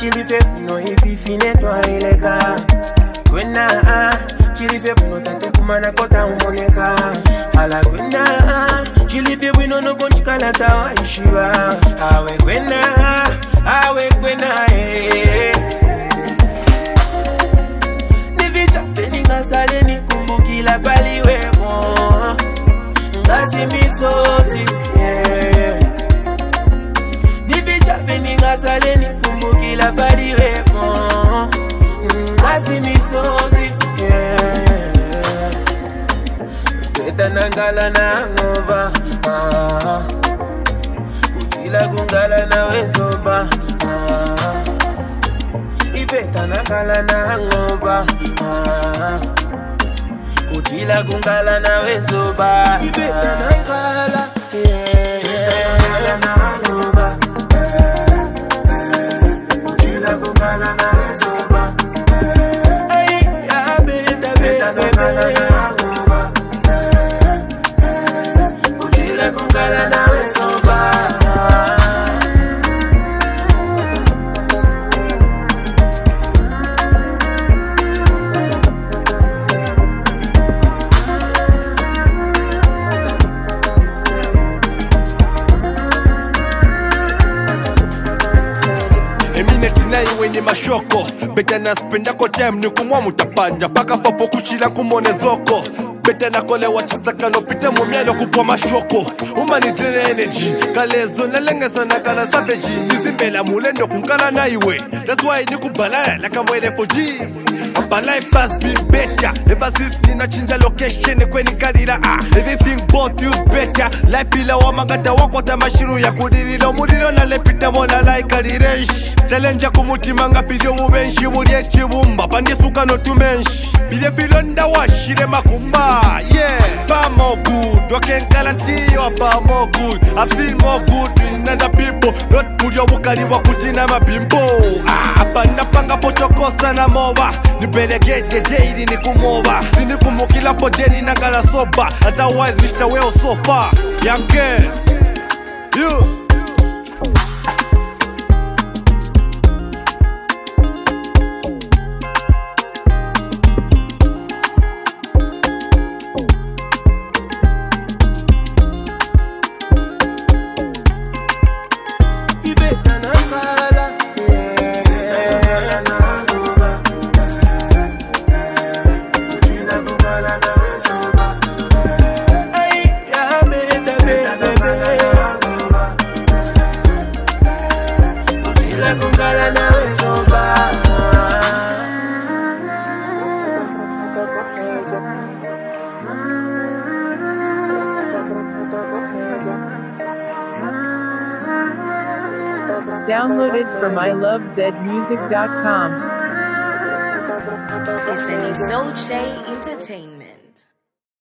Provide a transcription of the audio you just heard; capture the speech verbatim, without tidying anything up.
chilife puno ififine twaileka. Kwena chilife puno tatu kumana kota umoneka. Ala kwena chilife puno no konchikala tawa ishiva. Awe kwena, awe kwena eh. Nivicha peninga sale ni kumbukila paliwe mo. Ngazi misozi yeah. Nivicha peninga sale ni kumbukila paliwe mo. Ngazi misozi yeah. Beta nangala na ngova ah. Kutila kungala na wezoba ah. Ibeta nangala na ngova ah. Kutila kungala na wezoba ibeta nangala yeah, yeah. Nangala na ngova Kutila kungala na wezoba ay ya beta beta nangala na ngova Kutila kungala na wezoba. Iwe ni mashoko beta naspenda ko time ni kumwa mutapanja paka fapo kuchila kumone zoko beta nakole wachisaka no pita mumialo kupwa mashoko umani drene energy kalezo nalenga sana kala savage nizimbela mulendo kunkala na iwe that's why ni kubalala like I'm waiting for G my life has been better ever since nina chinja location kweni kalira ah everything both you better life ila wa magata wako tamashiru ya kudirilo mulilo na lepita mona like aliresh challenge kumutima nga video mubenshi mulye chibumba pandisuka no tumenshi bile bilonda washire makumba yeah far more good I can guarantee you far more good I feel more good with other people not mulyo bukali wa kutina mabimbo ah apanda panga pochokosa na moba nibelegete daily ni kumoba ni kumukila podeni na gala soba otherwise Mister Well so far yanke you Downloaded from I love Z music dot com. It's an Isoche Entertainment.